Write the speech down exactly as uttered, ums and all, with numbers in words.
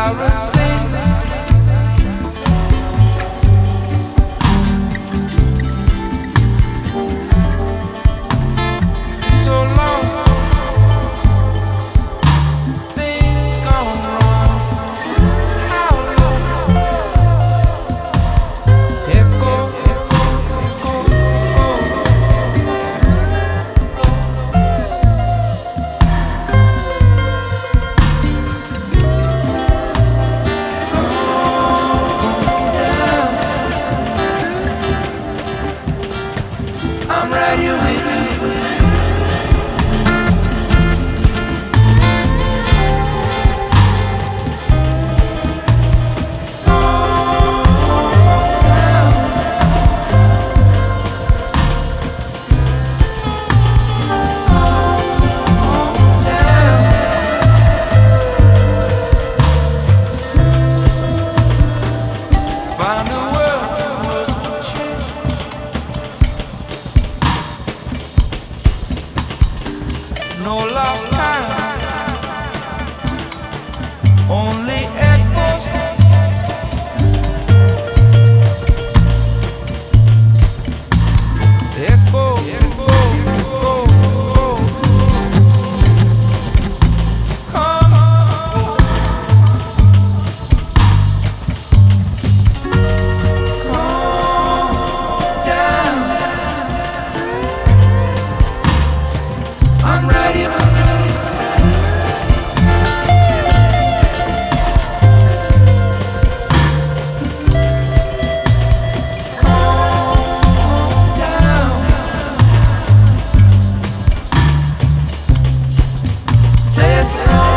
sirens sing. So long, things gone wrong. How long? Echo, echo, echo, echo. I'm right here with you. Find a world where words will change. No lost time, only echoes. Echo, echo, echo, echo. Come calm down. I'm right here. Calm down. Let's calm